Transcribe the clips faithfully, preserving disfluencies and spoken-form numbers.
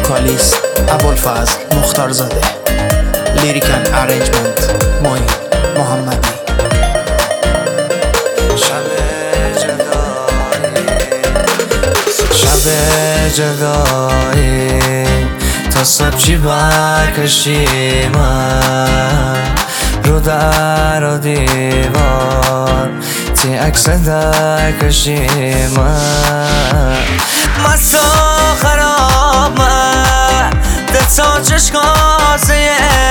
وکالیست ابوالفضل مختارزاده، لیریکل ارنجمنت معین محمدی. شب جدایی شب جدایی تا صبح چی برکشی من رو در و دیوار تی عکس در کشی من مست و خراب من دتا چشکازه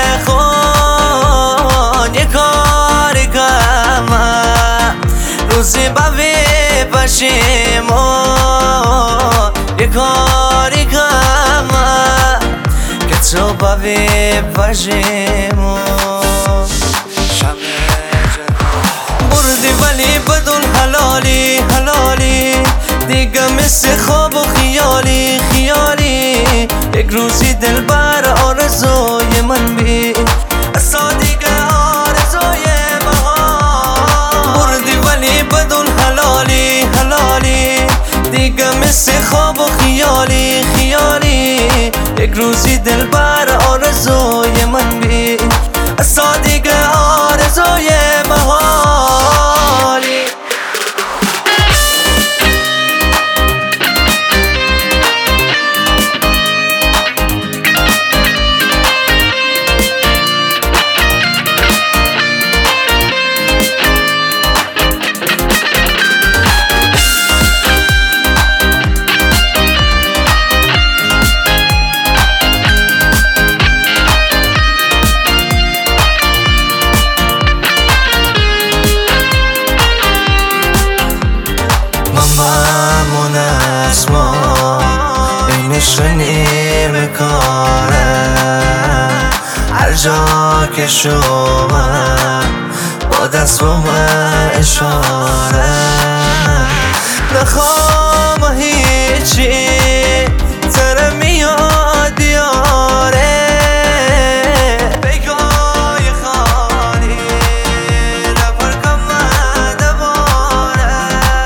خون یه کاری کم روزی بوی پشیمون یه کاری کم که تو بوی پشیمون بردی ولی بدون حلالی حلالی دیگه مثل خواب و خیالی خیالی یک روزی دل بر آرزوی من بی اصلا دیگه آرزوی بهار بردی ولی بدون حلالی حلالی دیگه مثل خواب و خیالی خیالی یک روزی دل بر آرزوی من بی اصلا دیگه آرزوی بهاری ممنون از ما اینش نیمه کاره هر جا که شما با دست با من اشاره نخوام هیچی تره میاد دیاره بگای خالی نفر کم دواره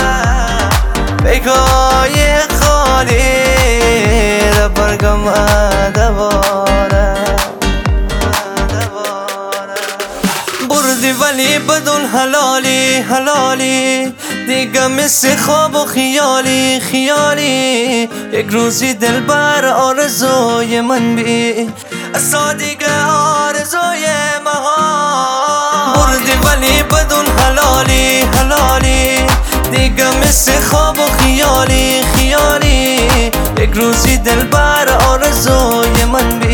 بگای خالی ربر کم دواره بردی ولی بدون حلالی حلالی دیگه مثل خواب و خیالی خیالی یک روزی دل بر آرزوی من بی اصلا دیگه آرزوی مها بردی ولی بدون حلالی حلالی دیگه مثل خواب و خیالی خیالی یک روزی دل بر آرزوی من بی